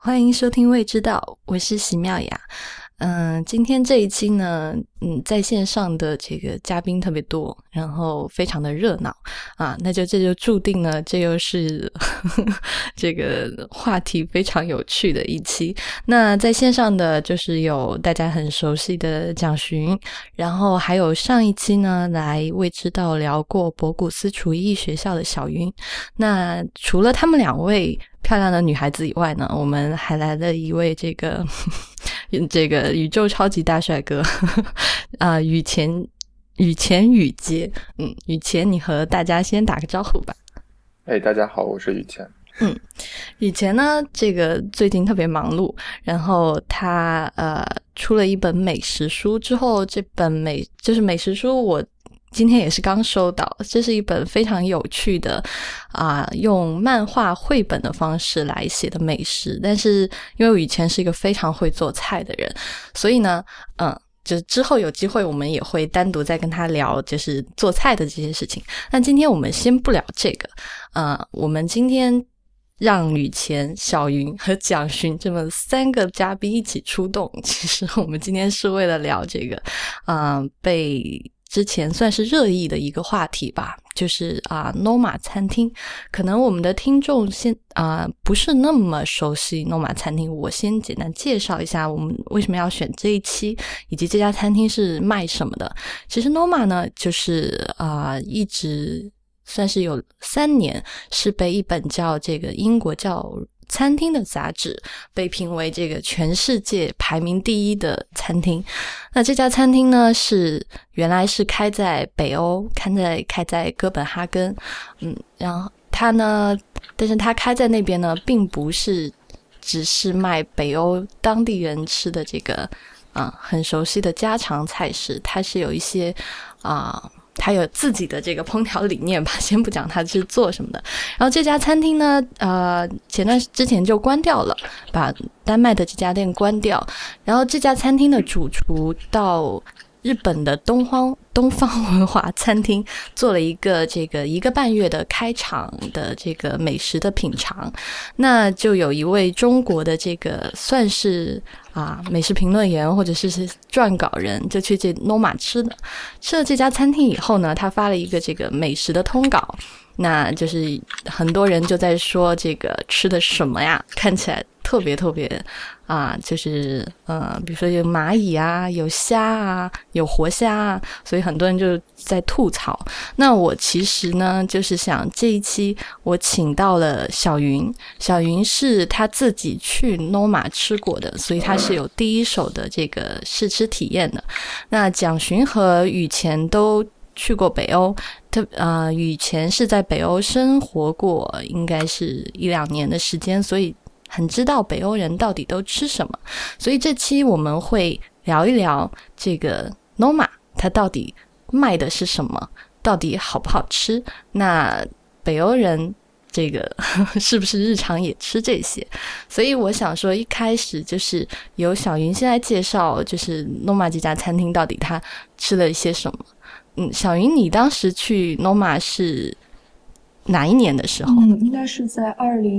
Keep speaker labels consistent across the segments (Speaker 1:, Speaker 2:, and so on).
Speaker 1: 欢迎收听未知道，我是席妙雅。今天这一期呢，在线上的这个嘉宾特别多，然后非常的热闹啊，这就注定呢，这又是这个话题非常有趣的一期。那在线上的就是有大家很熟悉的蒋勋，然后还有上一期呢来未知道聊过博古斯厨艺学校的小云。那除了他们两位漂亮的女孩子以外呢，我们还来了一位这个宇宙超级大帅哥雨前雨杰。雨前你和大家先打个招呼吧。
Speaker 2: 大家好，我是雨前。
Speaker 1: 雨前呢这个最近特别忙碌，然后他出了一本美食书之后，这本美食书我今天也是刚收到，这是一本非常有趣的用漫画绘本的方式来写的美食，但是因为我以前是一个非常会做菜的人，所以呢就是之后有机会我们也会单独再跟他聊就是做菜的这些事情。那今天我们先不聊这个，我们今天让雨前、小云和蒋勋这么三个嘉宾一起出动，其实我们今天是为了聊这个被之前算是热议的一个话题吧，就是Noma 餐厅。可能我们的听众不是那么熟悉 Noma 餐厅，我先简单介绍一下我们为什么要选这一期，以及这家餐厅是卖什么的。其实 Noma 呢，就是一直算是有3年是被一本叫这个英国叫餐厅的杂志被评为这个全世界排名第1的餐厅。那这家餐厅呢原来是开在北欧，开在哥本哈根。然后但是它开在那边呢，并不是只是卖北欧当地人吃的这个很熟悉的家常菜式，它是有一些他有自己的这个烹调理念吧，先不讲他是做什么的。然后这家餐厅呢之前就关掉了，把丹麦的这家店关掉。然后这家餐厅的主厨到日本的东方文化餐厅做了一个这个1个半月的开场的这个美食的品尝。那就有一位中国的这个算是美食评论员或者是撰稿人，就去这 Noma 吃了这家餐厅以后呢，他发了一个这个美食的通稿。那就是很多人就在说这个吃的什么呀，看起来特别就是比如说有蚂蚁有虾有活虾所以很多人就在吐槽。那我其实呢就是想这一期我请到了小云是他自己去 Noma 吃过的，所以他是有第一手的这个试吃体验的。那蒋勋和雨前都去过北欧，雨前是在北欧生活过应该是1-2年的时间，所以很知道北欧人到底都吃什么。所以这期我们会聊一聊这个 Noma 它到底卖的是什么，到底好不好吃，那北欧人这个是不是日常也吃这些。所以我想说一开始就是由小云先来介绍，就是 Noma 这家餐厅到底它吃了一些什么。小云你当时去 Noma 是哪一年的时候？
Speaker 3: 应该是在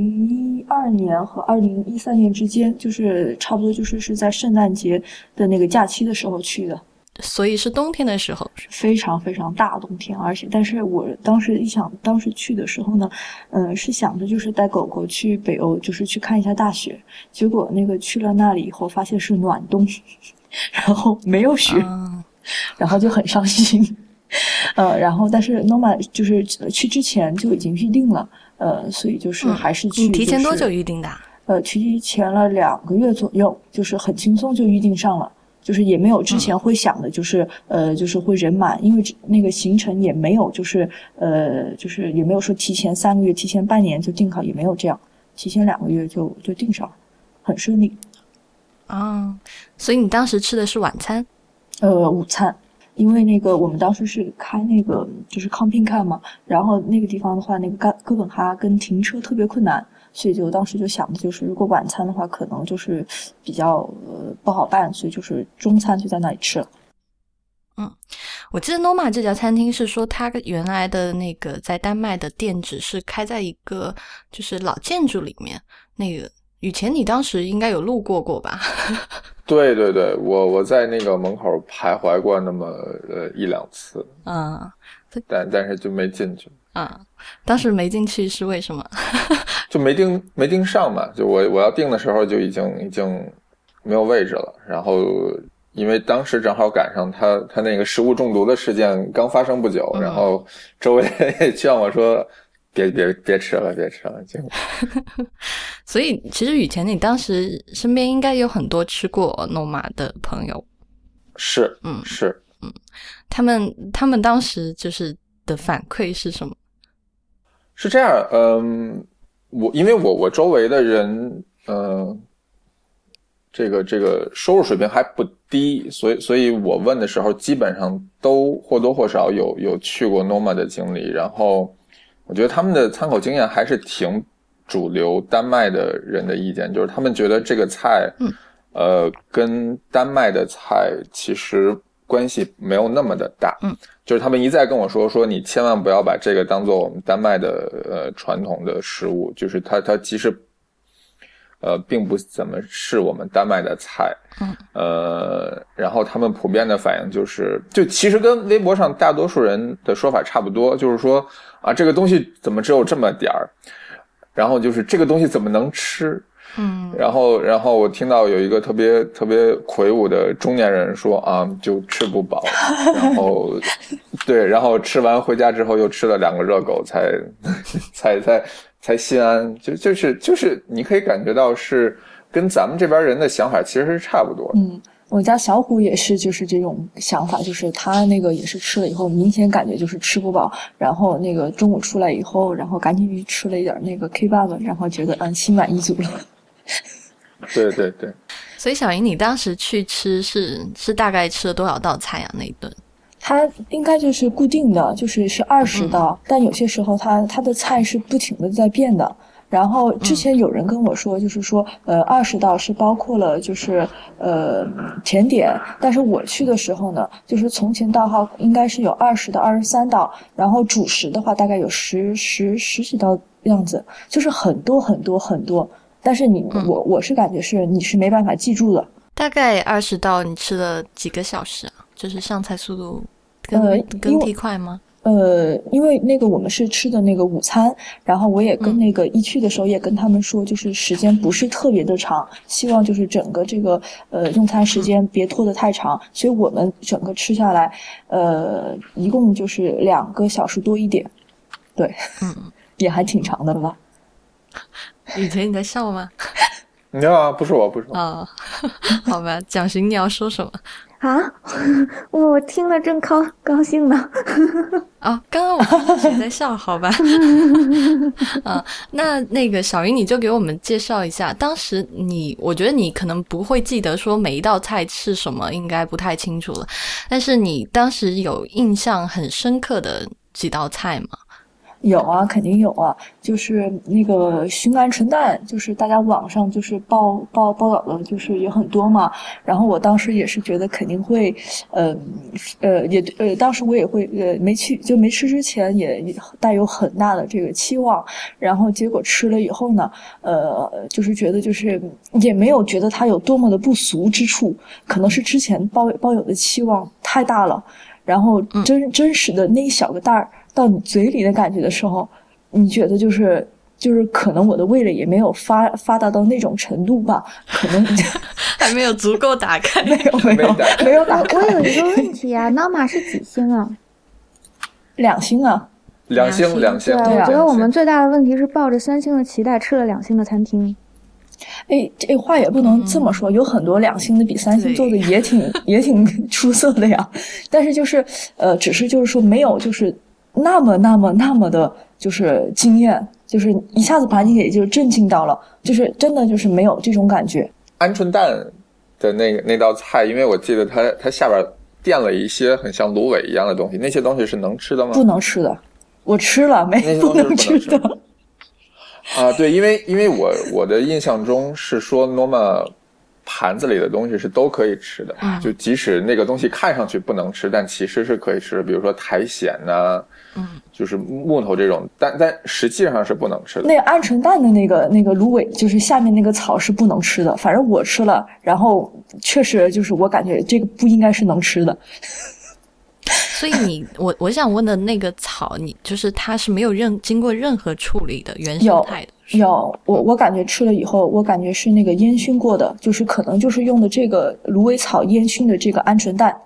Speaker 3: 2012年和2013年之间，就是差不多是在圣诞节的那个假期的时候去的。
Speaker 1: 所以是冬天的时候？
Speaker 3: 非常非常大冬天，但是我当时去的时候呢，是想着就是带狗狗去北欧，就是去看一下大雪。结果那个去了那里以后，发现是暖冬，然后没有雪，然后就很伤心。然后但是 Noma 就是去之前就已经预定了，所以就是还是去。
Speaker 1: 你提前多久预定的？
Speaker 3: 提前了2个月左右，就是很轻松就预定上了。就是也没有之前会想的就是会人满，因为那个行程也没有就是也没有说提前3个月提前半年就订好，也没有这样，提前2个月就订上了，很顺利。
Speaker 1: 所以你当时吃的是晚餐？
Speaker 3: 午餐。因为那个我们当时是开那个就是 camping 嘛，然后那个地方的话，那个哥本哈根停车特别困难，所以就当时就想的就是如果晚餐的话可能就是比较不好办，所以就是中餐就在那里吃了。
Speaker 1: 我记得 Noma 这家餐厅是说它原来的那个在丹麦的店址是开在一个就是老建筑里面，那个雨前你当时应该有路过吧？
Speaker 2: 对对对，我在那个门口徘徊过那么一两次，但是就没进去。
Speaker 1: 当时没进去是为什么？
Speaker 2: 就没订上嘛，就我要订的时候就已经没有位置了，然后因为当时正好赶上他那个食物中毒的事件刚发生不久，然后周围也劝我说别吃了就
Speaker 1: 所以其实雨前你当时身边应该有很多吃过 Noma 的朋友。
Speaker 2: 是
Speaker 1: 他们当时就是的反馈是什么？
Speaker 2: 是这样，因为我周围的人这个收入水平还不低，所以我问的时候基本上都或多或少有去过 Noma 的经历，然后我觉得他们的参考经验还是挺主流丹麦的人的意见，就是他们觉得这个菜跟丹麦的菜其实关系没有那么的大，就是他们一再跟我说你千万不要把这个当做我们丹麦的传统的食物，就是它其实并不怎么是我们丹麦的菜，然后他们普遍的反应就其实跟微博上大多数人的说法差不多，就是说啊这个东西怎么只有这么点儿，然后就是这个东西怎么能吃？然后我听到有一个特别魁梧的中年人说啊，就吃不饱，然后对，然后吃完回家之后又吃了2个热狗才心安，就是你可以感觉到是跟咱们这边人的想法其实是差不多。
Speaker 3: 我家小虎也是就是这种想法，就是他那个也是吃了以后明显感觉就是吃不饱，然后那个中午出来以后，然后赶紧去吃了一点那个 kebab， 然后觉得心满意足了。
Speaker 2: 对对对。
Speaker 1: 所以小莹你当时去吃是大概吃了多少道菜啊？那一顿
Speaker 3: 它应该就是固定的，就是20道，但有些时候它的菜是不停的在变的。然后之前有人跟我说，就是说20道是包括了就是甜点，但是我去的时候呢，就是从前到后应该是有20到23道，然后主食的话大概有十几道样子，就是很多很多很多。但是我是感觉你是没办法记住的。
Speaker 1: 大概20道你吃了几个小时啊？就是上菜速度更替快吗？
Speaker 3: 因为那个我们是吃的那个午餐，然后我也跟那个一去的时候也跟他们说，就是时间不是特别的长，希望就是整个这个用餐时间别拖得太长，所以我们整个吃下来一共就是2个小时多一点，对，也还挺长的了吧。
Speaker 1: 雨前你在笑吗？
Speaker 2: 没有啊，不是我
Speaker 1: 好吧，蒋寻你要说什么
Speaker 4: 啊？我听了正高兴呢。
Speaker 1: 刚刚我看到谁在笑？好吧。那个小云你就给我们介绍一下，当时我觉得你可能不会记得说每一道菜是什么，应该不太清楚了，但是你当时有印象很深刻的几道菜吗？
Speaker 3: 有啊，肯定有啊，就是那个熏鹌鹑蛋，就是大家网上就是报道的，就是也很多嘛。然后我当时也是觉得肯定会，当时我也会没吃之前也带有很大的这个期望，然后结果吃了以后呢，就是觉得就是也没有觉得它有多么的不俗之处，可能是之前抱有的期望太大了，然后真实的那一小个袋儿到你嘴里的感觉的时候，你觉得就是可能我的味蕾也没有发达到那种程度吧，可能
Speaker 1: 还没有足够打开。
Speaker 3: 没有打开。
Speaker 4: 我有一个问题啊，Noma 是几星啊
Speaker 3: ？2星啊。
Speaker 2: 2星。
Speaker 4: 对啊，我觉得我们最大的问题是抱着3星的期待吃了2星的餐厅。
Speaker 3: 这话也不能这么说，有很多2星的比3星做的也挺出色的呀，但是就是只是就是说没有就是那么的就是惊艳，就是一下子把你给就震惊到了，就是真的就是没有这种感觉。
Speaker 2: 鹌鹑蛋的那道菜，因为我记得它下边垫了一些很像芦苇一样的东西，那些东西是能吃的吗？
Speaker 3: 不能吃的，我吃了不能吃的。
Speaker 2: 对，因为我的印象中是说 Noma 盘子里的东西是都可以吃的，就即使那个东西看上去不能吃，但其实是可以吃的，比如说苔藓呐，就是木头这种，但实际上是不能吃的。
Speaker 3: 那个鹌鹑蛋的那个芦苇，就是下面那个草是不能吃的，反正我吃了，然后确实就是我感觉这个不应该是能吃的。
Speaker 1: 所以我想问的那个草，你就是它是没有经过任何处理的原生态的。
Speaker 3: 有，我感觉吃了以后，我感觉是那个烟熏过的，就是可能就是用的这个芦苇草烟熏的这个鹌鹑蛋。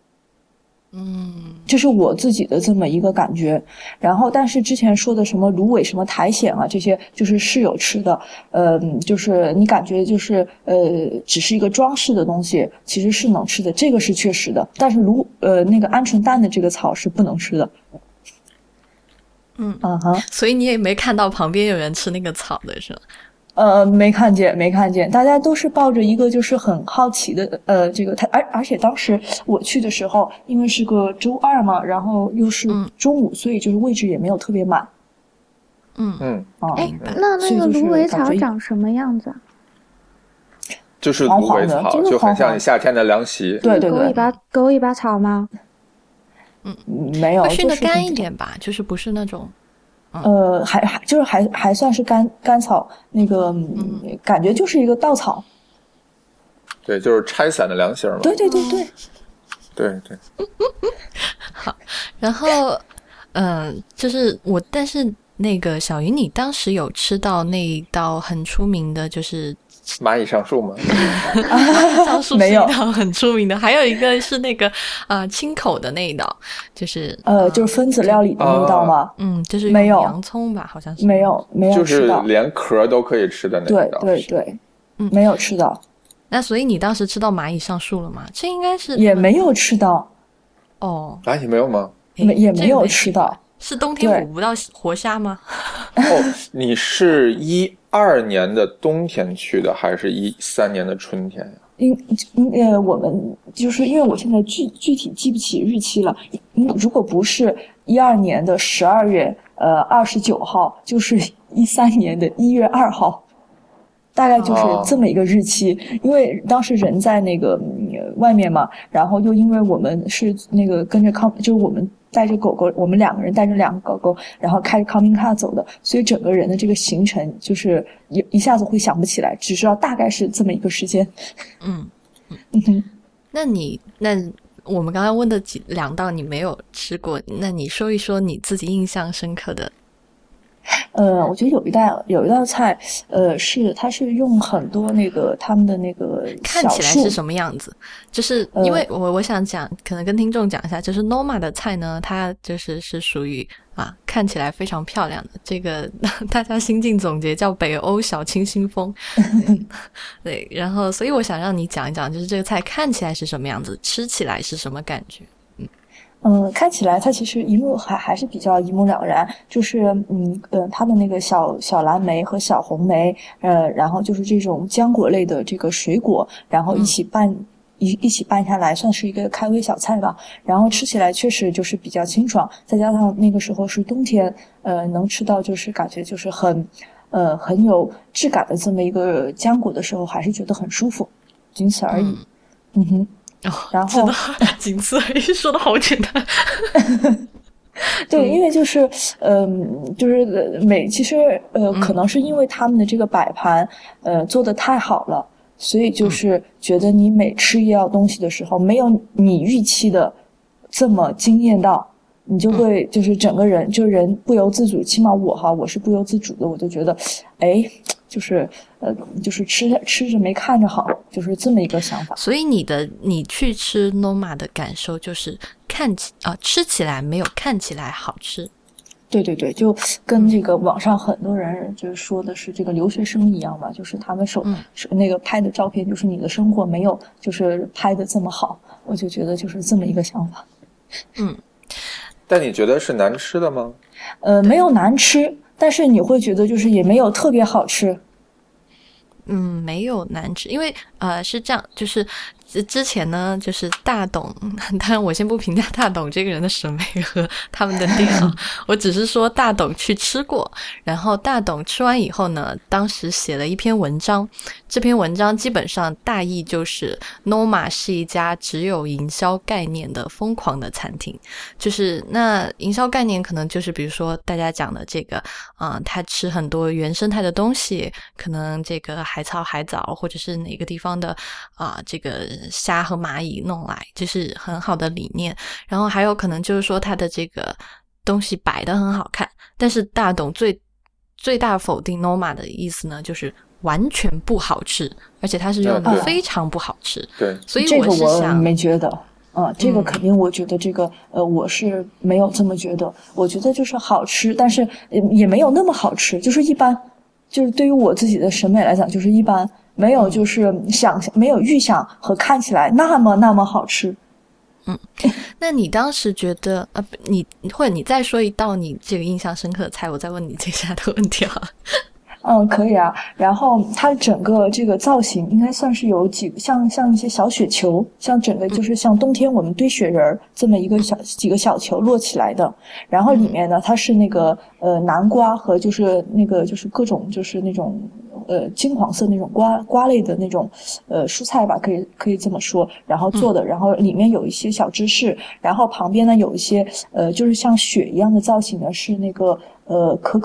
Speaker 3: 这是我自己的这么一个感觉。然后但是之前说的什么芦苇什么苔藓啊，这些就是有吃的，就是你感觉就是只是一个装饰的东西，其实是能吃的，这个是确实的。但是那个鹌鹑蛋的这个草是不能吃的。
Speaker 1: 所以你也没看到旁边有人吃那个草的是吗？
Speaker 3: 没看见，大家都是抱着一个就是很好奇的，这个而且当时我去的时候，因为是个周二嘛，然后又是中午，所以就是位置也没有特别满。
Speaker 4: 那个芦苇草长什么样子啊？
Speaker 2: 就是芦苇草，就很像你夏天的凉席。
Speaker 3: 对，
Speaker 4: 狗尾巴草吗？
Speaker 3: 没有，
Speaker 1: 会熏得干一点吧，就是不是那种。
Speaker 3: 还算是干草，那个感觉就是一个稻草。
Speaker 2: 对，就是拆散的凉席嘛。
Speaker 3: 对。
Speaker 1: 好，然后就是但是那个小云，你当时有吃到那一道很出名的，就是
Speaker 2: 蚂蚁上树吗？
Speaker 1: 上树是一道很出名的，还有一个是那个清口的那一道，就是
Speaker 3: 就是分子料理的那一道吗？
Speaker 1: 就是用洋葱吧，好像是
Speaker 3: 没有
Speaker 2: 吃到，就是连壳都可以吃的那一道。
Speaker 3: 对，没有吃到。
Speaker 1: 那所以你当时吃到蚂蚁上树了吗？这应该是
Speaker 3: 也没有吃到。
Speaker 2: 蚂蚁没有吗？
Speaker 3: 也没有吃到。
Speaker 1: 是冬天捕不到活虾吗？
Speaker 2: 你是12年的冬天去的，还是13年的春天呀？
Speaker 3: 我们就是因为我现在具体记不起日期了。如果不是12年的12月29号，就是13年的1月2号。大概就是这么一个日期，因为当时人在那个外面嘛，然后又因为我们是那个跟着就是我们带着狗狗，我们2个人带着2个狗狗，然后开着 camping car 走的，所以整个人的这个行程就是一下子会想不起来，只知道大概是这么一个时间。
Speaker 1: 那我们刚刚问的2道你没有吃过，那你说一说你自己印象深刻的。
Speaker 3: 我觉得有一道菜，它是用很多那个他们的那个小
Speaker 1: 看起来是什么样子？就是因为我想讲，可能跟听众讲一下，就是 Noma 的菜呢，它是属于看起来非常漂亮的，这个大家新晋总结叫北欧小清新风。对，然后所以我想让你讲一讲，就是这个菜看起来是什么样子，吃起来是什么感觉？
Speaker 3: 看起来它其实还是比较一目了然，就是它的那个小蓝莓和小红莓，然后就是这种浆果类的这个水果，然后一起拌下来，算是一个开胃小菜吧。然后吃起来确实就是比较清爽，再加上那个时候是冬天，能吃到就是感觉就是很有质感的这么一个浆果的时候，还是觉得很舒服，仅此而已。然后
Speaker 1: 仅此而已，说的好简单。
Speaker 3: 对，因为就是其实可能是因为他们的这个摆盘做得太好了，所以就是觉得你每吃一样东西的时候，没有你预期的这么惊艳到，你就会就是整个人就人不由自主，起码我是不由自主的，我就觉得就是吃着没看着好，就是这么一个想法。
Speaker 1: 所以你去吃 Noma 的感受就是吃起来没有看起来好吃。
Speaker 3: 对，就跟这个网上很多人就是说的是这个留学生一样嘛，就是他们那个拍的照片，就是你的生活没有就是拍的这么好，我就觉得就是这么一个想法。
Speaker 2: 但你觉得是难吃的吗？
Speaker 3: 没有难吃，但是你会觉得就是也没有特别好吃。
Speaker 1: 没有难吃，因为是这样，就是之前呢，就是大董，当然我先不评价大董这个人的审美和他们的店啊，我只是说大董去吃过，然后大董吃完以后呢，当时写了一篇文章，这篇文章基本上大意就是 Noma 是一家只有营销概念的疯狂的餐厅，就是那营销概念可能就是比如说大家讲的这个他吃很多原生态的东西，可能这个海草海藻或者是哪个地方的这个虾和蚂蚁弄来，就是很好的理念。然后还有可能就是说它的这个东西摆得很好看，但是大董最大否定 Noma 的意思呢，就是完全不好吃，而且它是用的非常不好吃。
Speaker 2: 对，
Speaker 1: 所以
Speaker 3: 这个我
Speaker 1: 想
Speaker 3: 没觉得。这个肯定，我觉得这个我是没有这么觉得。我觉得就是好吃，但是也没有那么好吃，就是一般。就是对于我自己的审美来讲，就是一般，没有就是没有预想和看起来那么好吃。
Speaker 1: 那你当时觉得或者你再说一道你这个印象深刻的菜，我再问你接下来的问题好了。
Speaker 3: 可以啊。然后它整个这个造型应该算是有几个像一些小雪球，像整个就是像冬天我们堆雪人这么几个小球摞起来的。然后里面呢，它是那个南瓜和就是那个就是各种就是那种金黄色那种瓜类的那种蔬菜吧，可以这么说。然后做的，然后里面有一些小芝士，然后旁边呢有一些就是像雪一样的造型的是那个可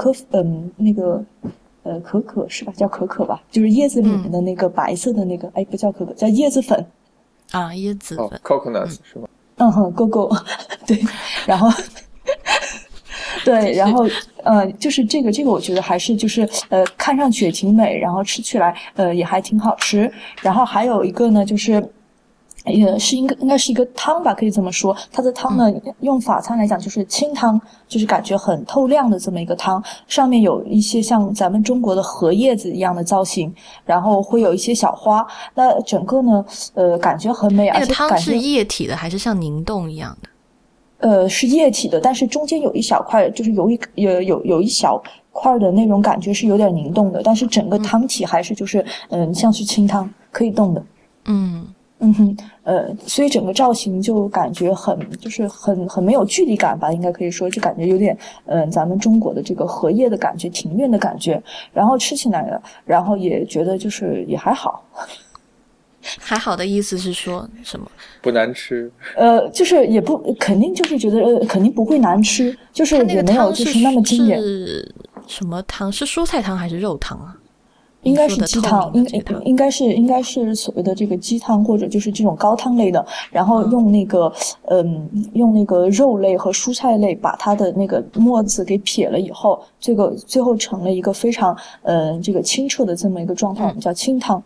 Speaker 3: 可是吧？叫可可吧，就是椰子里面的那个白色的那个，不叫可可，叫椰子粉
Speaker 1: 啊，椰子粉
Speaker 2: ，coconuts 是吧
Speaker 3: ？Go，对，然后对，然后就是这个我觉得还是就是看上去也挺美，然后吃起来也还挺好吃。然后还有一个呢，就是应该是一个汤吧，可以这么说。它的汤呢，用法餐来讲就是清汤，就是感觉很透亮的这么一个汤，上面有一些像咱们中国的荷叶子一样的造型，然后会有一些小花。那整个呢，感觉很美，而且
Speaker 1: 那个汤是液体的还是像凝冻一样
Speaker 3: 的？是液体的，但是中间有一小块，就是有一小块的那种感觉是有点凝冻的，但是整个汤体还是就是像是清汤，可以冻的。所以整个造型就感觉很没有距离感吧，应该可以说，就感觉有点咱们中国的这个荷叶的感觉，庭院的感觉。然后吃起来了，然后也觉得就是也还好。
Speaker 1: 还好的意思是说什么？
Speaker 2: 不难吃。
Speaker 3: 就是也不肯定，就是觉得肯定不会难吃，就是也没有就是那么惊艳。
Speaker 1: 是什么汤？是蔬菜汤还是肉汤啊？
Speaker 3: 应该是鸡汤，应该是所谓的这个鸡汤，或者就是这种高汤类的，然后用那个肉类和蔬菜类把它的那个沫子给撇了以后，这个最后成了一个非常这个清澈的这么一个状态，我们叫清汤。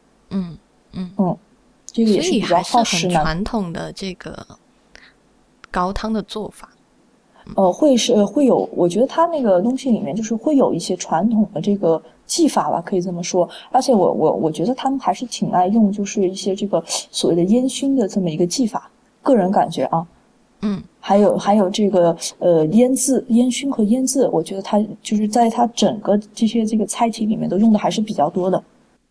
Speaker 3: 这个也是比较耗时呢。
Speaker 1: 所以还是很传统的这个高汤的做法。
Speaker 3: 会有，我觉得它那个东西里面就是会有一些传统的这个技法吧，可以这么说。而且我觉得他们还是挺爱用，就是一些这个所谓的烟熏的这么一个技法，个人感觉啊。还有这个烟熏和腌制，我觉得它就是在它整个这个菜体里面都用的还是比较多的。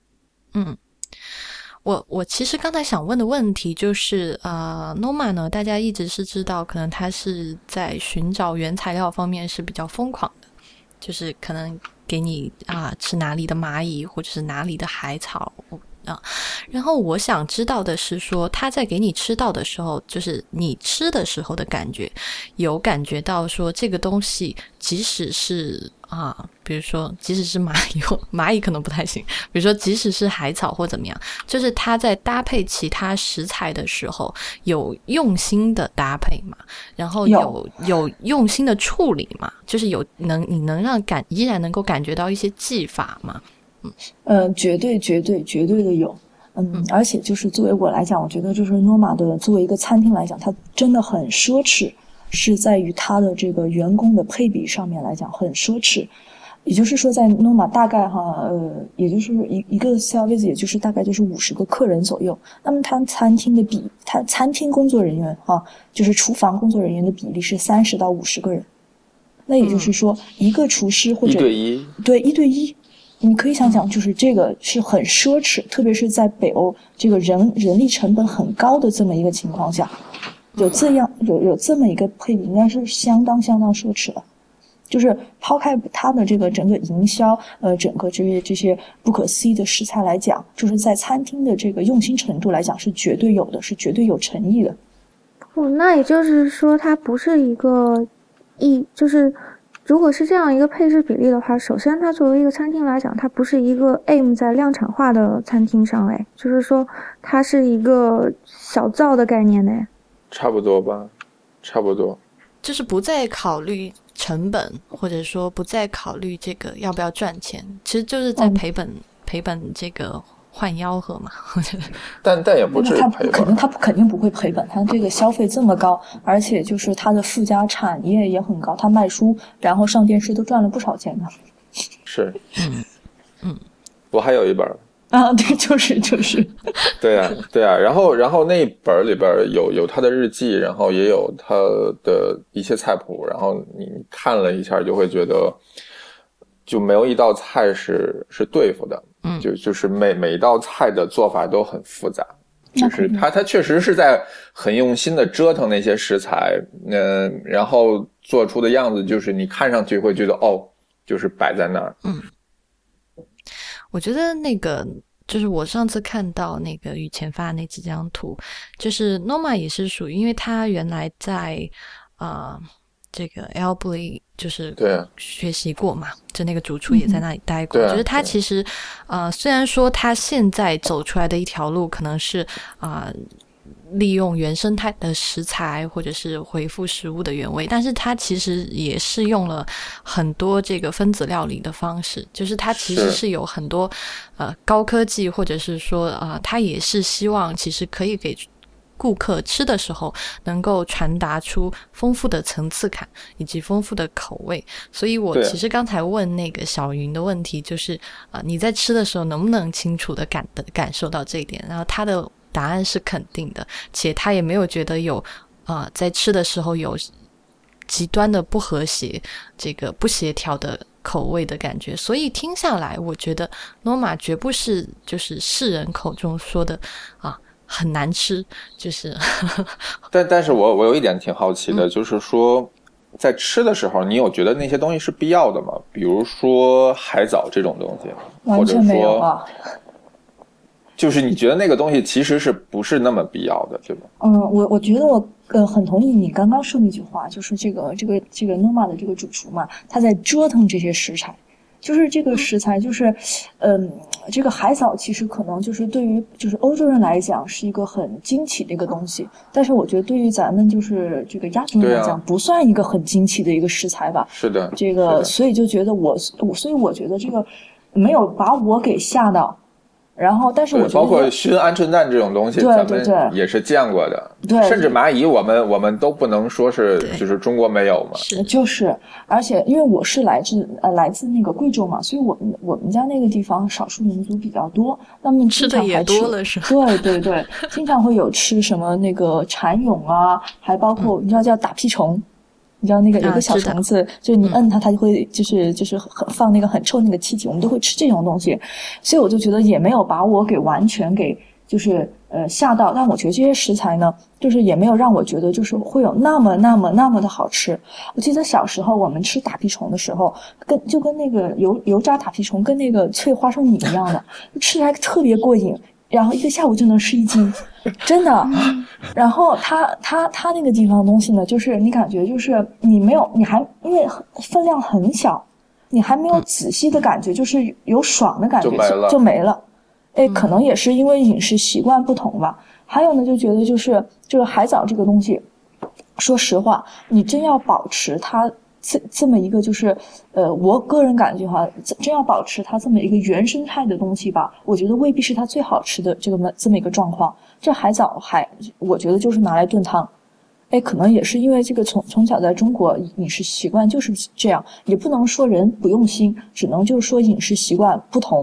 Speaker 1: 我其实刚才想问的问题就是Noma 呢，大家一直是知道可能它是在寻找原材料方面是比较疯狂的，就是可能给你吃哪里的蚂蚁或者是哪里的海草然后我想知道的是说他在给你吃到的时候，就是你吃的时候的感觉，有感觉到说这个东西即使是比如说即使是蚂蚁可能不太行，比如说即使是海草或怎么样，就是他在搭配其他食材的时候有用心的搭配嘛，然后有用心的处理嘛，就是你能让依然能够感觉到一些技法吗？
Speaker 3: 绝对的有。而且就是作为我来讲，我觉得就是 Noma 的作为一个餐厅来讲，它真的很奢侈，是在于它的这个员工的配比上面来讲很奢侈。也就是说在 Noma 大概也就是一个 service 也就是大概就是50个客人左右，那么它餐厅工作人员就是厨房工作人员的比例是30到50个人，那也就是说一个厨师或者
Speaker 2: 1对1，
Speaker 3: 对，1对1， 你可以想想，就是这个是很奢侈，特别是在北欧这个人力成本很高的这么一个情况下，有这么一个配比，应该是相当奢侈了。就是抛开它的这个整个营销，整个这些不可思议的食材来讲，就是在餐厅的这个用心程度来讲是绝对有的，是绝对有诚意的。
Speaker 4: 那也就是说，它不是一个就是如果是这样一个配置比例的话，首先它作为一个餐厅来讲，它不是一个 aim 在量产化的餐厅上嘞，就是说它是一个小灶的概念嘞。
Speaker 2: 差不多吧，差不多。
Speaker 1: 就是不再考虑成本，或者说不再考虑这个要不要赚钱，其实就是在赔本这个换吆喝嘛。
Speaker 2: 但也不至于赔本，
Speaker 3: 他肯定不会赔本，他这个消费这么高，而且就是他的附加产业也很高，他卖书然后上电视都赚了不少钱呢。
Speaker 2: 是，我还有一本
Speaker 3: 啊，对，就是
Speaker 2: 对啊，然后那一本里边有他的日记，然后也有他的一些菜谱，然后你看了一下就会觉得就没有一道菜是对付的，就是每一道菜的做法都很复杂，就是他确实是在很用心的折腾那些食材，然后做出的样子就是你看上去会觉得就是摆在那儿。
Speaker 1: 我觉得那个就是我上次看到那个雨前发的那几张图，就是 Noma 也是属于，因为他原来在这个 Älvli 就是学习过嘛，就那个主厨也在那里待过，就是他其实虽然说他现在走出来的一条路可能是利用原生态的食材或者是恢复食物的原味，但是它其实也是用了很多这个分子料理的方式，就是它其实是有很多高科技，或者是说它也是希望其实可以给顾客吃的时候能够传达出丰富的层次感以及丰富的口味。所以我其实刚才问那个小云的问题就是你在吃的时候能不能清楚的感受到这一点，然后他的答案是肯定的，且他也没有觉得有在吃的时候有极端的不和谐，这个不协调的口味的感觉。所以听下来我觉得 Noma 绝不是就是世人口中说的很难吃，就是
Speaker 2: 但是我有一点挺好奇的，就是说在吃的时候你有觉得那些东西是必要的吗？比如说海藻这种东西，
Speaker 3: 完全没有啊。
Speaker 2: 就是你觉得那个东西其实是不是那么必要的，对吧？
Speaker 3: 我觉得我很同意你刚刚说那句话，就是这个 Noma 的这个主厨嘛，他在折腾这些食材，就是这个食材就是这个海藻其实可能就是对于就是欧洲人来讲是一个很惊奇的一个东西，但是我觉得对于咱们就是这个亚洲人来讲不算一个很惊奇的一个食材吧。
Speaker 2: 是的，
Speaker 3: 这个所以就觉得所以我觉得这个没有把我给吓到。然后，但是我觉得
Speaker 2: 包括熏鹌鹑蛋这种东西，咱们也是见过的。
Speaker 3: 对，
Speaker 2: 甚至蚂蚁，我们都不能说是就是中国没有嘛。
Speaker 3: 就是，而且因为我是来自那个贵州嘛，所以我们家那个地方少数民族比较多，那么
Speaker 1: 吃的也多了是吧？
Speaker 3: 对，经常会有吃什么那个蚕蛹啊，还包括你知道叫打屁虫。你知道那个有个小虫子，就是你摁它，它就会就是放那个很臭那个气体，我们都会吃这种东西，所以我就觉得也没有把我给完全给就是吓到，但我觉得这些食材呢，就是也没有让我觉得就是会有那么的好吃。我记得小时候我们吃打屁虫的时候，就跟那个油炸打屁虫跟那个脆花生米一样的，吃起来特别过瘾。然后一个下午就能吃1斤，真的。然后它那个地方的东西呢，就是你感觉就是你还因为分量很小，你还没有仔细的感觉，就是有爽的感觉就没了。可能也是因为饮食习惯不同吧。还有呢，就觉得就是这个海藻这个东西，说实话，你真要保持它。这么一个就是我个人感觉哈，真要保持它这么一个原生态的东西吧，我觉得未必是它最好吃的这么一个状况。这海藻我觉得就是拿来炖汤，可能也是因为这个从小在中国饮食习惯就是这样，也不能说人不用心，只能就是说饮食习惯不同。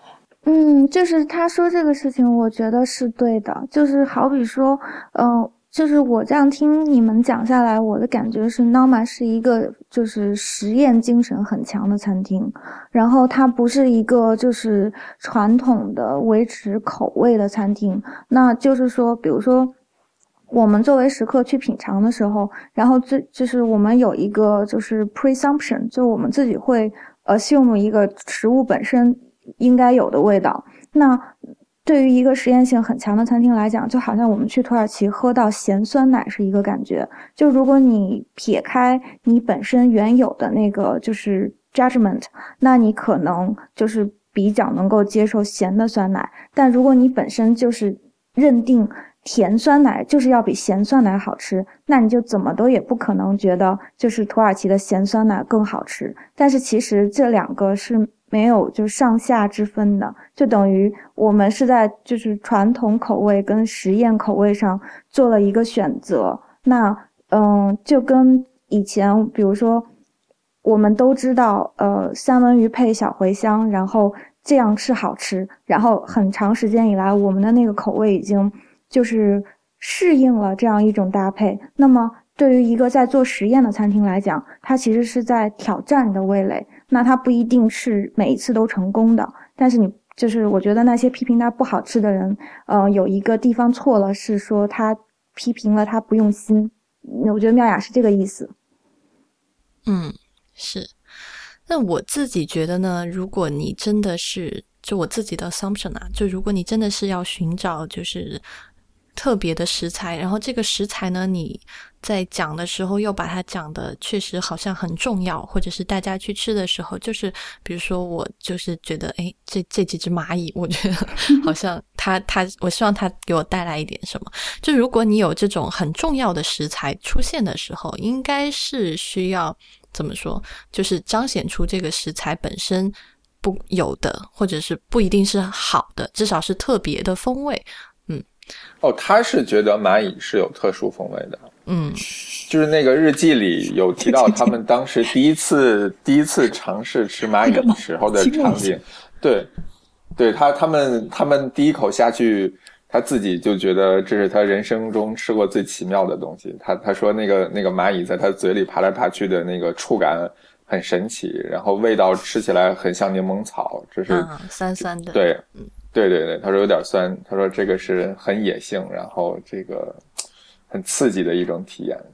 Speaker 4: 就是他说这个事情，我觉得是对的，就是好比说， 就是我这样听你们讲下来，我的感觉是 Norma 是一个就是实验精神很强的餐厅，然后它不是一个就是传统的维持口味的餐厅。那就是说比如说我们作为食客去品尝的时候，然后就是我们有一个就是 presumption， 就我们自己会assume 一个食物本身应该有的味道。那对于一个实验性很强的餐厅来讲，就好像我们去土耳其喝到咸酸奶是一个感觉。就如果你撇开你本身原有的那个就是 judgment， 那你可能就是比较能够接受咸的酸奶。但如果你本身就是认定甜酸奶就是要比咸酸奶好吃，那你就怎么都也不可能觉得就是土耳其的咸酸奶更好吃。但是其实这两个是没有就上下之分的，就等于我们是在就是传统口味跟实验口味上做了一个选择。那就跟以前比如说我们都知道三文鱼配小茴香，然后这样是好吃，然后很长时间以来我们的那个口味已经就是适应了这样一种搭配。那么对于一个在做实验的餐厅来讲，它其实是在挑战你的味蕾，那它不一定是每一次都成功的。但是你就是我觉得那些批评它不好吃的人有一个地方错了，是说他批评了他不用心。我觉得妙雅是这个意思。
Speaker 1: 是。那我自己觉得呢，如果你真的是就我自己的 assumption 啊，就如果你真的是要寻找就是特别的食材，然后这个食材呢你在讲的时候又把它讲的确实好像很重要，或者是大家去吃的时候，就是比如说我就是觉得这几只蚂蚁我觉得好像我希望它给我带来一点什么。就如果你有这种很重要的食材出现的时候，应该是需要怎么说，就是彰显出这个食材本身不有的，或者是不一定是好的，至少是特别的风味。
Speaker 2: 他是觉得蚂蚁是有特殊风味的。就是那个日记里有提到他们当时第一次尝试吃蚂蚁时候的场景。对，他们第一口下去，他自己就觉得这是他人生中吃过最奇妙的东西。他说那个蚂蚁在他嘴里爬来爬去的那个触感很神奇，然后味道吃起来很像柠檬草，这是
Speaker 1: 酸酸的。
Speaker 2: 对，他说有点酸，他说这个是很野性，然后这个很刺激的一种体验。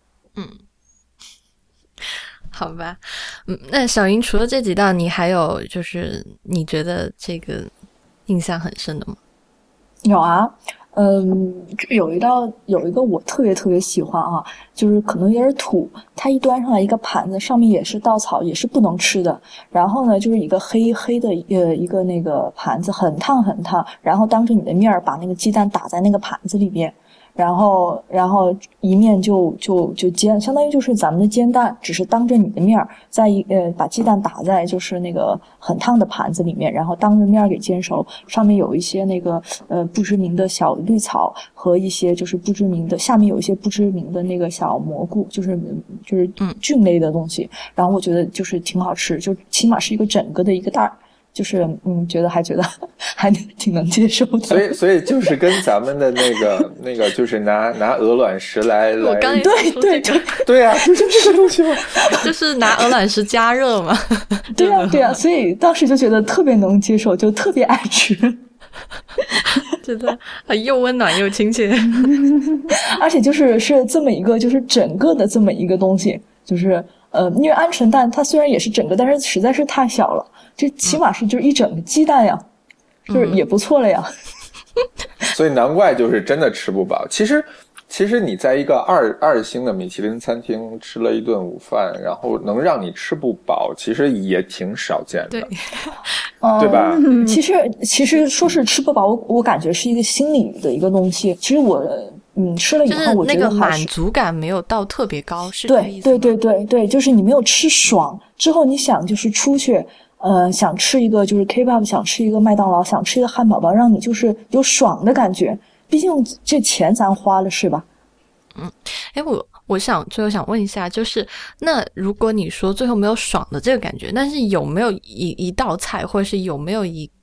Speaker 1: 好吧。那小云除了这几道，你还有就是你觉得这个印象很深的吗？
Speaker 3: 有啊。有一个我特别喜欢啊，就是可能有点土，它一端上来一个盘子，上面也是稻草，也是不能吃的。然后呢，就是一个黑的一个那个盘子，很烫，然后当着你的面把那个鸡蛋打在那个盘子里面。然后一面就煎，相当于就是咱们的煎蛋，只是当着你的面把鸡蛋打在就是那个很烫的盘子里面，然后当着面给煎熟，上面有一些那个不知名的小绿草和一些就是不知名的，下面有一些不知名的那个小蘑菇，就是菌类的东西。然后我觉得就是挺好吃，就起码是一个整个的一个袋儿。就是觉得还挺能接受的。
Speaker 2: 所以就是跟咱们的那个就是拿鹅卵石来
Speaker 1: 我刚才
Speaker 2: 对啊，就是这个东西嘛，
Speaker 1: 就是拿鹅卵石加热嘛。
Speaker 3: 对啊，所以当时就觉得特别能接受，就特别爱吃。
Speaker 1: 觉得又温暖又亲切。
Speaker 3: 而且是这么一个就是整个的这么一个东西，就是因为鹌鹑蛋它虽然也是整个，但是实在是太小了，这起码是就是一整个鸡蛋呀，就是也不错了呀。
Speaker 2: 所以难怪就是真的吃不饱。其实你在一个二星的米其林餐厅吃了一顿午饭，然后能让你吃不饱，其实也挺少见的。对吧？其实说是吃不饱，我感觉是一个心理的一个东西。其实我吃了以后，我觉得
Speaker 1: 那个满足感没有到特别高，是
Speaker 3: 这意思吗？对，就是你没有吃爽之后，你想就是出去，想吃一个就是 Kebab， 想吃一个麦当劳，想吃一个汉堡包，让你就是有爽的感觉。毕竟这钱咱花了是吧？
Speaker 1: 我最后想问一下，就是那如果你说最后没有爽的这个感觉，但是有没有一道菜，或者是有没有一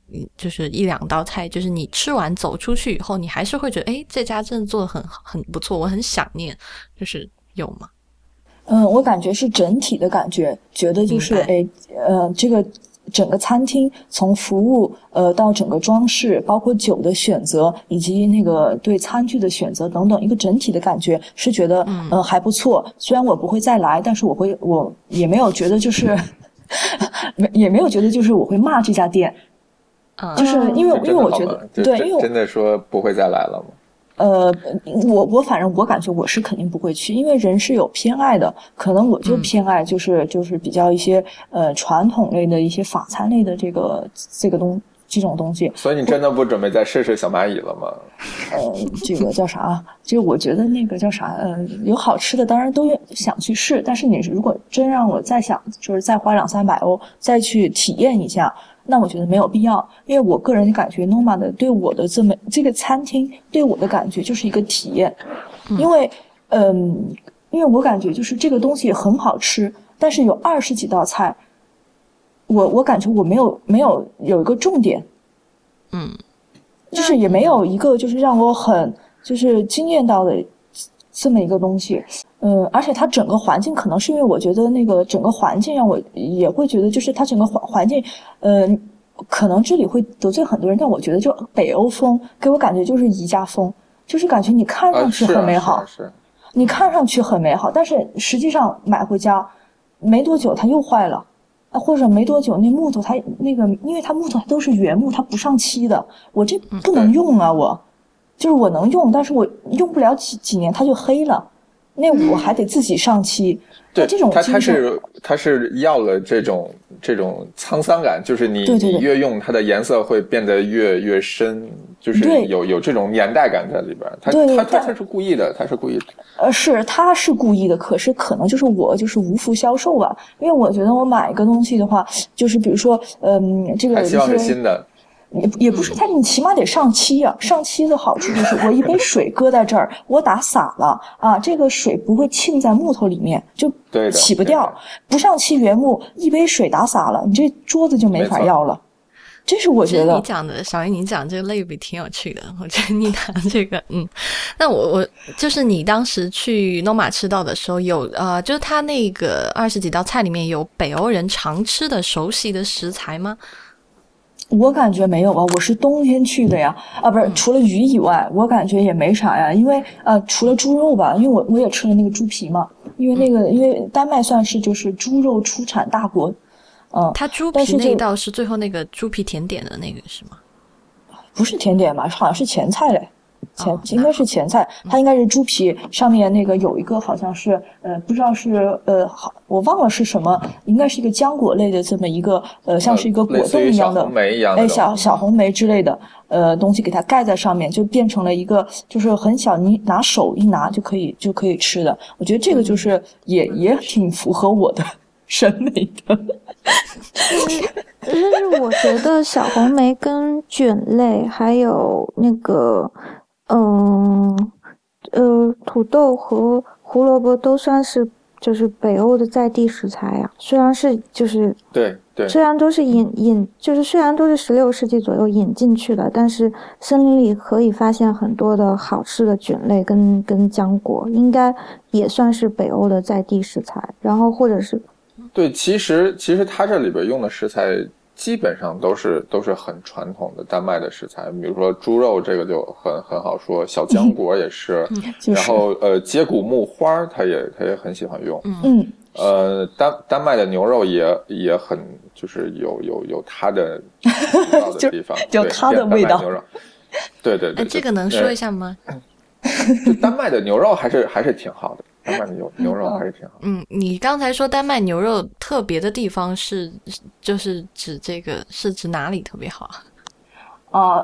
Speaker 1: 就是一两道菜，就是你吃完走出去以后，你还是会觉得诶这家真的做得很不错，我很想念，就是有吗？
Speaker 3: 我感觉是整体的感觉，觉得就是这个整个餐厅从服务到整个装饰，包括酒的选择以及那个对餐具的选择等等，一个整体的感觉是觉得还不错。虽然我不会再来，但是我也没有觉得就是也没有觉得就是我会骂这家店，就是因为我觉得对，因为
Speaker 2: 真的说不会再来了吗？
Speaker 3: 我反正我感觉我是肯定不会去，因为人是有偏爱的，可能我就偏爱就是比较一些传统类的一些法餐类的这种东西。
Speaker 2: 所以你真的不准备再试试小蚂蚁了吗？
Speaker 3: 这个叫啥？这个我觉得那个叫啥？有好吃的当然都想去试，但是你如果真让我再想就是再花200-300欧再去体验一下，那我觉得没有必要，因为我个人感觉 Noma 的对我的这个餐厅对我的感觉就是一个体验，因为我感觉就是这个东西很好吃，但是有20几道菜，我感觉我没有一个重点，就是也没有一个就是让我很就是惊艳到的这么一个东西。而且它整个环境可能是因为我觉得那个整个环境让我也会觉得就是它整个环境可能这里会得罪很多人，但我觉得就北欧风给我感觉就是宜家风，就是感觉你看上去很美好，你看上去很美好，但是实际上买回家没多久它又坏了，或者没多久那木头它那个因为它木头都是原木，它不上漆的，我这不能用啊，就是我能用，但是我用不了几年它就黑了，那我还得自己上漆。
Speaker 2: 对，
Speaker 3: 这种
Speaker 2: 它是要了这种沧桑感，就是你越用它的颜色会变得越深，就是有这种年代感在里边。它是故意的，它是故意的。他是故意的，可能就是我就是无福消受吧，因为我觉得我买一个东西的话，就是比如说这个还希望是新的。
Speaker 3: 也不是你起码得上漆啊。上漆的好处就是我一杯水搁在这儿，我打洒了啊，这个水不会浸在木头里面，就洗不掉。不上漆原木，一杯水打洒了，你这桌子就没法要了。这是我觉得。
Speaker 1: 你讲的小英，你讲这个类比挺有趣的，我觉得你谈这个，那我就是你当时去 Noma 吃到的时候有就是他那个20几道菜里面有北欧人常吃的熟悉的食材吗？
Speaker 3: 我感觉没有啊，我是冬天去的呀，不是，除了鱼以外，我感觉也没啥呀，因为除了猪肉吧，因为我也吃了那个猪皮嘛，因为丹麦算是就是猪肉出产大国，
Speaker 1: 它猪皮那一道是最后那个猪皮甜点的那个是吗？
Speaker 3: 不是甜点嘛，好像是前菜嘞。应该是前菜，它应该是猪皮上面那个有一个好像是不知道是我忘了是什么，应该是一个浆果类的这么一个像是一个果冻一样的，
Speaker 2: 小红莓一样的
Speaker 3: 小红莓之类的东西给它盖在上面，就变成了一个就是很小，你拿手一拿就可以吃的。我觉得这个就是也挺符合我的审美的。
Speaker 4: 就是我觉得小红莓跟卷类还有那个土豆和胡萝卜都算是就是北欧的在地食材啊，虽然是就是
Speaker 2: 对，
Speaker 4: 虽然都是就是虽然都是16世纪左右引进去的，但是森林里可以发现很多的好吃的菌类跟浆果，应该也算是北欧的在地食材。然后或者是
Speaker 2: 对，其实它这里边用的食材基本上都是很传统的丹麦的食材，比如说猪肉这个就很好说，小浆果也是，然后接骨木花他也很喜欢用，丹麦的牛肉也很就是有它的味道的地方，
Speaker 3: 有它的味道，
Speaker 2: 牛肉，对，
Speaker 1: 这个能说一下吗？
Speaker 2: 就丹麦的牛肉还是挺好的。丹麦的牛肉还是挺好。
Speaker 1: 你刚才说丹麦牛肉特别的地方就是指这个是指哪里特别好啊？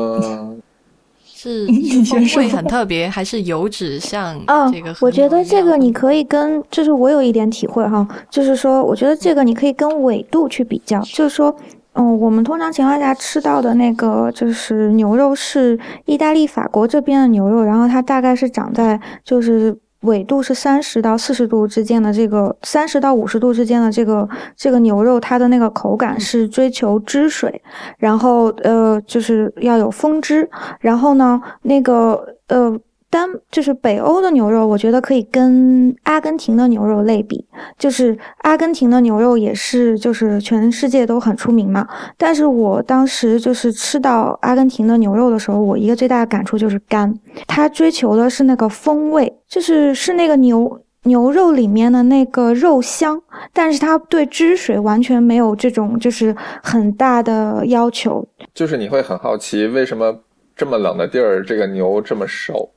Speaker 1: 是风味很特别，还是油脂像这个？
Speaker 4: 我觉得这个你可以跟，就是我有一点体会哈，就是说，我觉得这个你可以跟纬度去比较，就是说。我们通常情况下吃到的那个就是牛肉是意大利、法国这边的牛肉，然后它大概是长在就是纬度是30到40度之间的这个30到50度之间的这个牛肉，它的那个口感是追求汁水，然后就是要有丰汁，然后呢那个就是北欧的牛肉，我觉得可以跟阿根廷的牛肉类比，就是阿根廷的牛肉也是就是全世界都很出名嘛，但是我当时就是吃到阿根廷的牛肉的时候，我一个最大的感触就是干，它追求的是那个风味，是那个牛肉里面的那个肉香，但是它对汁水完全没有这种就是很大的要求。
Speaker 2: 就是你会很好奇为什么这么冷的地儿这个牛这么瘦。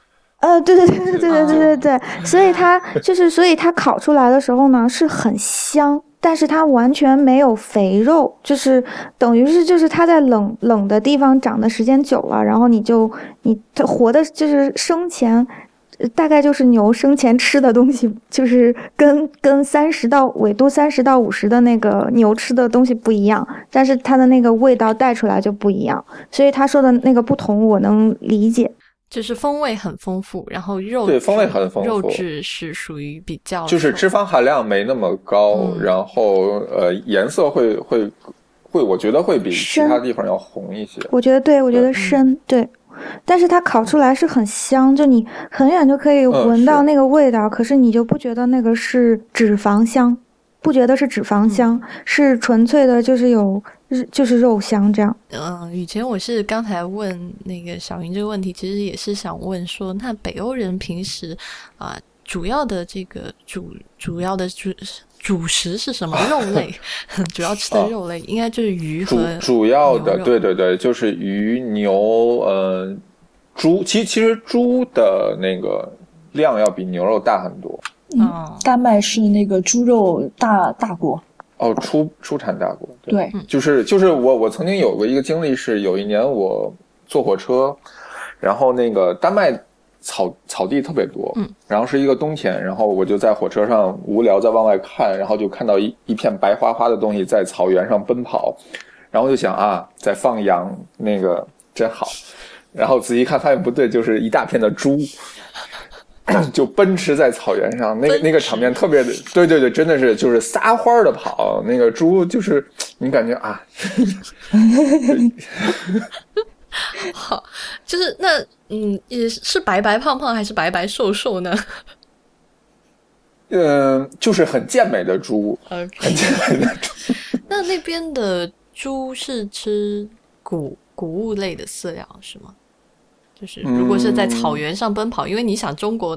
Speaker 4: 对，所以它烤出来的时候呢是很香，但是它完全没有肥肉，就是等于是就是它在冷的地方长的时间久了，然后它活的就是生前，大概就是牛生前吃的东西，就是跟纬度30到50的那个牛吃的东西不一样，但是它的那个味道带出来就不一样，所以他说的那个不同我能理解。
Speaker 1: 就是风味很丰富，然后
Speaker 2: 对风味很丰富，
Speaker 1: 肉质是属于比较
Speaker 2: 就是脂肪含量没那么高，然后颜色会，我觉得会比其他地方要红一些。
Speaker 4: 我觉得深，对。但是它烤出来是很香，就你很远就可以闻到那个味道，可是你就不觉得那个是脂肪香，不觉得是脂肪香，是纯粹的就是肉香这样。
Speaker 1: 以前我是刚才问那个小云这个问题，其实也是想问说，那北欧人平时主要的这个主要的主食是什么？肉类，主要吃的肉类应该就是鱼和
Speaker 2: 主要的，对，就是鱼、牛、猪。其实猪的那个量要比牛肉大很多。
Speaker 3: 丹麦是那个猪肉大国。
Speaker 2: 出产大国。
Speaker 3: 对，
Speaker 2: 就是我曾经有过一个经历，是有一年我坐火车，然后那个丹麦草地特别多，然后是一个冬天，然后我就在火车上无聊在往外看，然后就看到一片白花花的东西在草原上奔跑，然后就想在放羊，那个真好，然后仔细看发现不对，就是一大片的猪就奔驰在草原上，那个场面特别的，对，真的是就是撒欢的跑，那个猪就是你感觉
Speaker 1: 好，就是那也是白白胖胖还是白白瘦瘦呢？
Speaker 2: 就是很健美的猪，很健美的猪。
Speaker 1: 那边的猪是吃谷物类的饲料是吗？就是如果是在草原上奔跑，因为你想中国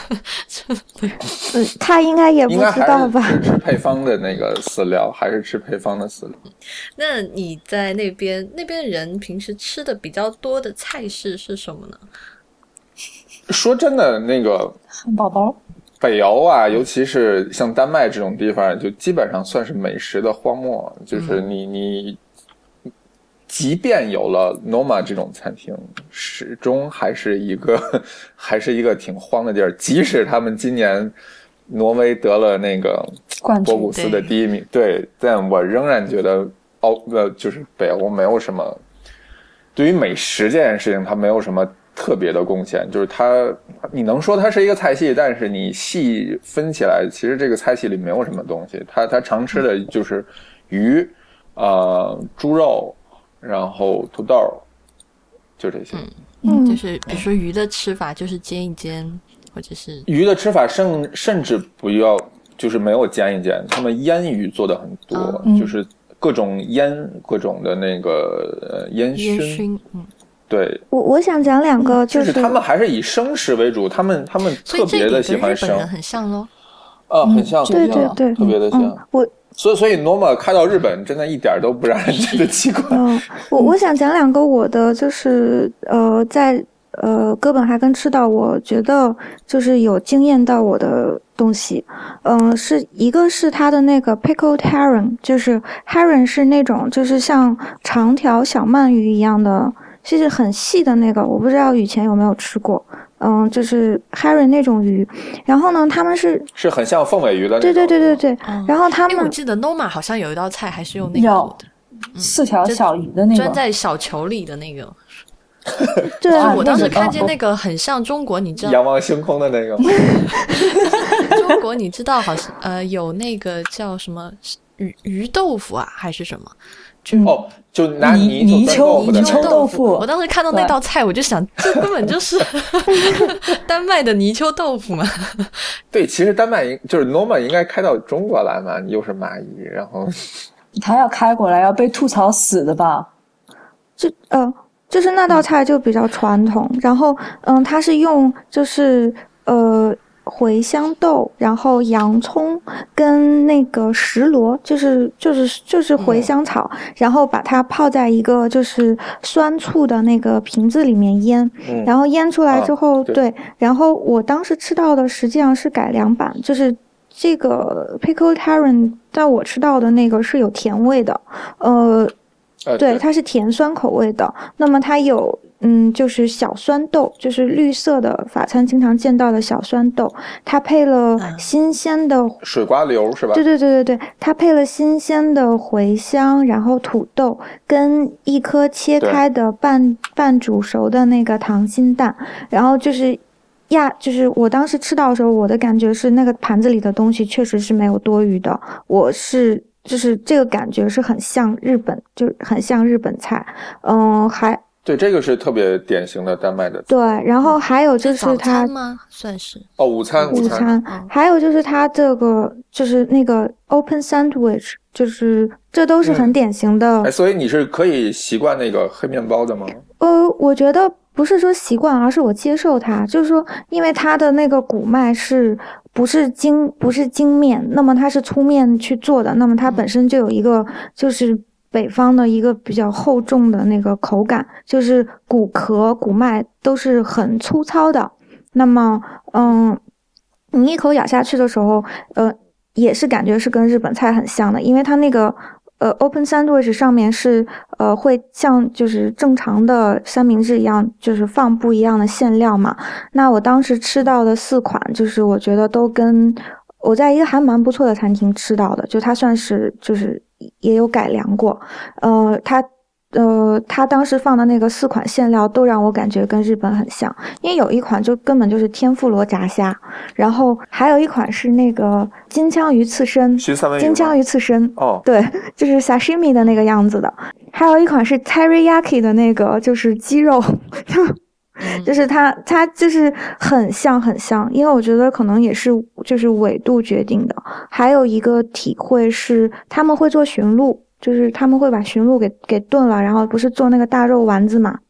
Speaker 4: 他应该也不知道吧，
Speaker 2: 应该还是吃配方的那个饲料，还是吃配方的饲料。
Speaker 1: 那你在那边人平时吃的比较多的菜式是什么呢？
Speaker 2: 说真的，那个
Speaker 3: 汉堡包，
Speaker 2: 北欧尤其是像丹麦这种地方，就基本上算是美食的荒漠，就是你即便有了 Noma 这种餐厅，始终还是一个挺荒的地儿。即使他们今年挪威得了那个波古斯的第1名，对，但我仍然觉得就是北欧没有什么对于美食这件事情，它没有什么特别的贡献。就是你能说它是一个菜系，但是你细分起来，其实这个菜系里没有什么东西。它常吃的就是鱼、猪肉。然后土豆，就这些。
Speaker 1: 就是比如说鱼的吃法就是煎一煎，或者是
Speaker 2: 鱼的吃法甚至不要，就是没有煎一煎，他们腌鱼做的很多，就是各种腌，各种的那个烟熏。对，
Speaker 4: 我想讲两个，
Speaker 2: 就是他们还是以生食为主，他们特别的喜欢生，
Speaker 1: 所以这跟日本人很像咯。
Speaker 2: 很像，
Speaker 4: 对，
Speaker 2: 特别的像。所以 Noma 开到日本真的一点都不让人觉得奇怪。
Speaker 4: 我想讲两个我的，就是在哥本哈根吃到我觉得就是有惊艳到我的东西。是一个是它的那个 pickled herring， 就是 herring 是那种就是像长条小鳗鱼一样的，就是很细的那个，我不知道以前有没有吃过。就是 herring 那种鱼，然后呢，他们是
Speaker 2: 很像凤尾鱼的那种。
Speaker 4: 对。然后他们，
Speaker 1: 我记得 Noma 好像有一道菜还是用那个的，
Speaker 3: 4条小鱼的那个，
Speaker 1: 钻在小球里的那个。
Speaker 4: 对啊，
Speaker 1: 我当时看见那个很像中国，你知道
Speaker 2: 仰望星空的那个
Speaker 1: 中国你知道好像有那个叫什么鱼豆腐啊还是什么？
Speaker 2: 就拿
Speaker 3: 泥鳅豆腐。
Speaker 1: 我当时看到那道菜，我就想，这根本就是丹麦的泥鳅豆腐嘛。
Speaker 2: 对，其实丹麦就是 Norma 应该开到中国来嘛，你又是蚂蚁，然后
Speaker 3: 他要开过来要被吐槽死的吧？
Speaker 4: 就是那道菜就比较传统，然后它是用就是茴香豆，然后洋葱跟那个石螺，就是茴香草，然后把它泡在一个就是酸醋的那个瓶子里面腌，然后腌出来之后，对，然后我当时吃到的实际上是改良版，就是这个 pickled herring， 但我吃到的那个是有甜味的，对，它是甜酸口味的。那么它有就是小酸豆，就是绿色的法餐经常见到的小酸豆，它配了新鲜的
Speaker 2: 水瓜瘤是吧？
Speaker 4: 对，它配了新鲜的茴香，然后土豆跟一颗切开的半煮熟的那个溏心蛋，然后就是我当时吃到的时候，我的感觉是那个盘子里的东西确实是没有多余的，就是这个感觉是很像日本，就很像日本菜，
Speaker 2: 对，这个是特别典型的丹麦的。
Speaker 4: 对，然后还有就是它
Speaker 1: 早餐吗？算是
Speaker 2: 午餐，
Speaker 4: 还有就是它这个就是那个 open sandwich， 就是这都是很典型的。
Speaker 2: 所以你是可以习惯那个黑面包的吗？
Speaker 4: 我觉得不是说习惯，而是我接受它，就是说，因为它的那个谷麦不是精面，那么它是粗面去做的，那么它本身就有一个就是北方的一个比较厚重的那个口感，就是谷壳、谷麦都是很粗糙的。那么，你一口咬下去的时候，也是感觉是跟日本菜很像的，因为它那个open sandwich 上面是会像就是正常的三明治一样，就是放不一样的馅料嘛。那我当时吃到的4款，就是我觉得都跟我在一个还蛮不错的餐厅吃到的，就它算是就是也有改良过，他当时放的那个4款馅料都让我感觉跟日本很像，因为有一款就根本就是天妇罗炸虾，然后还有一款是那个金枪鱼刺身，金枪鱼刺身，对，就是 sashimi 的那个样子的，还有一款是 teriyaki 的那个就是鸡肉就是它就是很像，因为我觉得可能也是就是纬度决定的。还有一个体会是他们会做驯鹿，就是他们会把驯鹿给炖了，然后不是做那个大肉丸子嘛。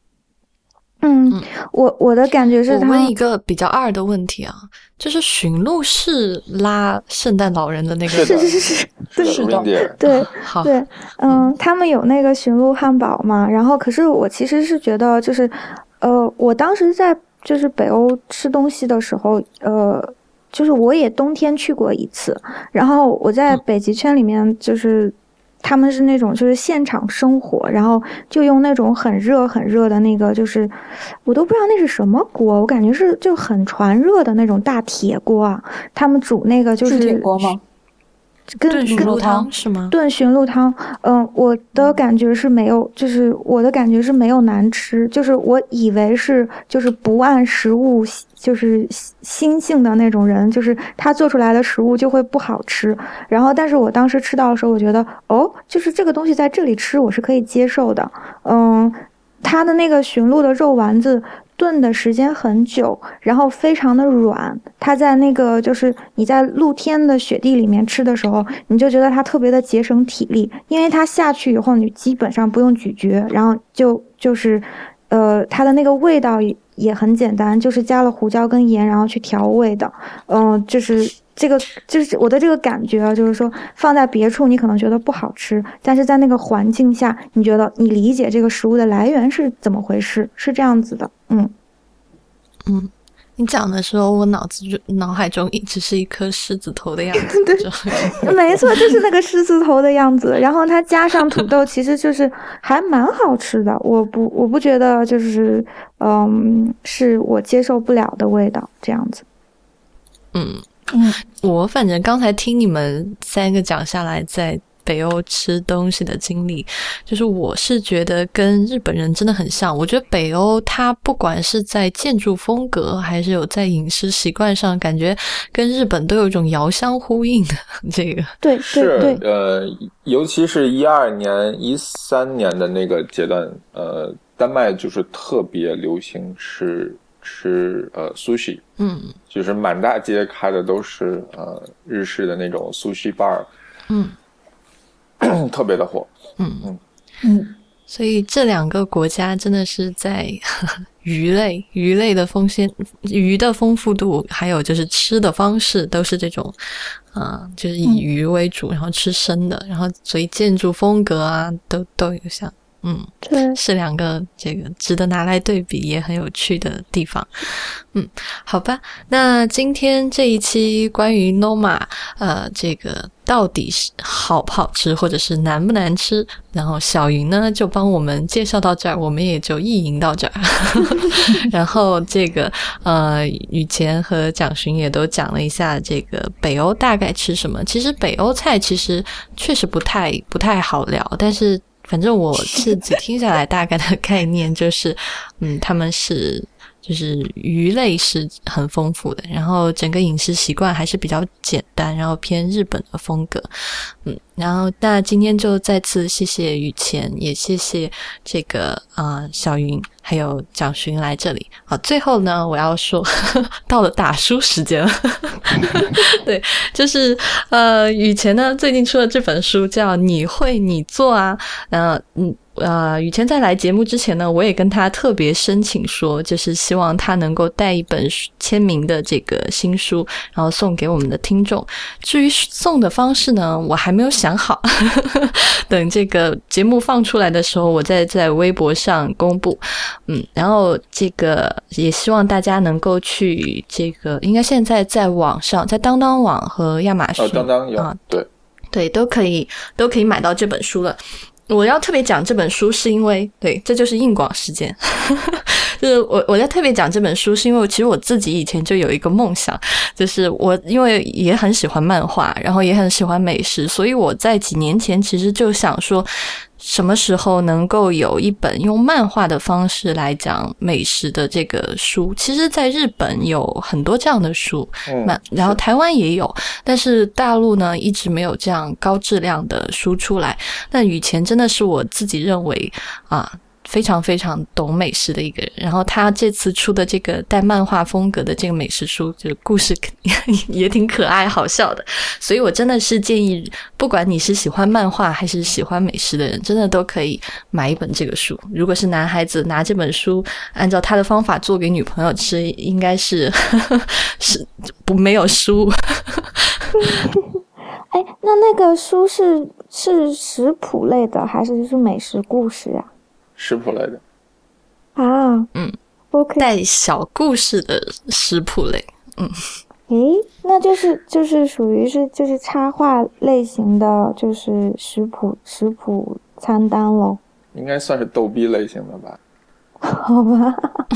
Speaker 4: 我的感觉是
Speaker 1: 我问一个比较二的问题啊，就是驯鹿是拉圣诞老人的那个
Speaker 4: 是的，对，
Speaker 1: 好，
Speaker 4: 对，他们有那个驯鹿汉堡嘛，然后可是我其实是觉得就是我当时在就是北欧吃东西的时候，就是我也冬天去过一次，然后我在北极圈里面就是他们是那种就是现场生火，然后就用那种很热的那个，就是我都不知道那是什么锅，我感觉是就很传热的那种大铁锅啊，他们煮那个就是
Speaker 3: 铁锅吗？
Speaker 1: 炖驯鹿汤是吗？
Speaker 4: 炖驯鹿汤，我的感觉是没有，就是我的感觉是没有难吃，就是我以为是就是不按食物就是心性的那种人，就是他做出来的食物就会不好吃。然后，但是我当时吃到的时候，我觉得就是这个东西在这里吃我是可以接受的。它的那个驯鹿的肉丸子炖的时间很久，然后非常的软，它在那个就是你在露天的雪地里面吃的时候，你就觉得它特别的节省体力，因为它下去以后你基本上不用咀嚼，然后就是它的那个味道也很简单，就是加了胡椒跟盐然后去调味的。就是这个就是我的这个感觉啊，就是说放在别处你可能觉得不好吃，但是在那个环境下你觉得你理解这个食物的来源是怎么回事，是这样子的。
Speaker 1: 你讲的时候我脑海中一直是一颗狮子头的样子。
Speaker 4: 对，没错，就是那个狮子头的样子，然后它加上土豆其实就是还蛮好吃的，我不觉得就是是我接受不了的味道这样子。
Speaker 1: 我反正刚才听你们3个讲下来，在北欧吃东西的经历，就是我是觉得跟日本人真的很像。我觉得北欧它不管是在建筑风格还是有在饮食习惯上，感觉跟日本都有一种遥相呼应的这个。
Speaker 4: 对对对，
Speaker 2: 尤其是12年、13年的那个阶段，丹麦就是特别流行吃sushi，就是满大街开的都是日式的那种 sushi bar，特别的火，
Speaker 1: 所以这两个国家真的是在鱼类的鱼的丰富度，还有就是吃的方式都是这种就是以鱼为主，然后吃生的，然后所以建筑风格啊都有像
Speaker 4: 对，
Speaker 1: 是两个这个值得拿来对比也很有趣的地方。好吧，那今天这一期关于 Noma 这个到底是好不好吃或者是难不难吃，然后小云呢就帮我们介绍到这儿，我们也就意淫到这儿然后这个雨前和蒋勋也都讲了一下这个北欧大概吃什么。其实北欧菜其实确实不太好聊，但是反正我自己听下来大概的概念就是他们是就是鱼类是很丰富的，然后整个饮食习惯还是比较简单，然后偏日本的风格。然后那今天就再次谢谢雨前，也谢谢这个小云还有蒋勋来这里。好，最后呢我要说到了打书时间了对，就是雨前呢最近出了这本书叫你会你做啊，雨前在来节目之前呢，我也跟他特别申请说，就是希望他能够带一本签名的这个新书，然后送给我们的听众。至于送的方式呢，我还没有想好等这个节目放出来的时候，我再在微博上公布。然后这个也希望大家能够去这个，应该现在在网上，在当当网和亚马逊，
Speaker 2: 当当有
Speaker 1: 对，都可以买到这本书了。我要特别讲这本书是因为，对，这就是硬广时间就是我要特别讲这本书是因为其实我自己以前就有一个梦想，就是我因为也很喜欢漫画，然后也很喜欢美食，所以我在几年前其实就想说什么时候能够有一本用漫画的方式来讲美食的这个书。其实在日本有很多这样的书，然后台湾也有，但是大陆呢一直没有这样高质量的书出来。那雨前真的是我自己认为非常非常懂美食的一个人，然后他这次出的这个带漫画风格的这个美食书，就是故事也挺可爱好笑的，所以我真的是建议不管你是喜欢漫画还是喜欢美食的人，真的都可以买一本这个书。如果是男孩子拿这本书按照他的方法做给女朋友吃，应该是没有输
Speaker 4: 哎，那个书是食谱类的还是就是美食故事啊？
Speaker 2: 食谱类的
Speaker 4: OK，
Speaker 1: 带小故事的食谱类。
Speaker 4: 那就是属于是就是插画类型的，就是食谱餐单咯。
Speaker 2: 应该算是逗逼类型的吧。
Speaker 4: 好吧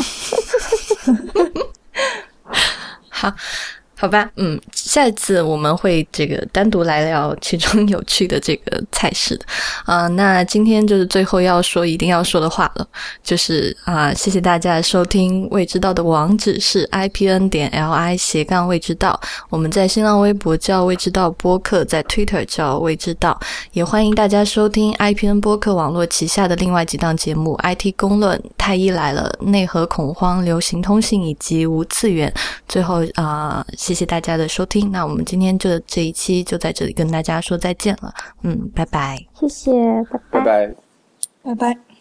Speaker 1: 好吧，下一次我们会这个单独来聊其中有趣的这个菜式的那今天就是最后一定要说的话了，就是谢谢大家的收听。未知道的网址是 IPN.LI/ 未知道，我们在新浪微博叫未知道播客，在 Twitter 叫未知道，也欢迎大家收听 IPN 播客网络旗下的另外几档节目 IT 公论、太医来了、内核恐慌、流行通信以及无次元。最后谢谢大家的收听，那我们今天这一期就在这里跟大家说再见了。拜拜。
Speaker 4: 谢谢，拜拜。
Speaker 3: 拜拜。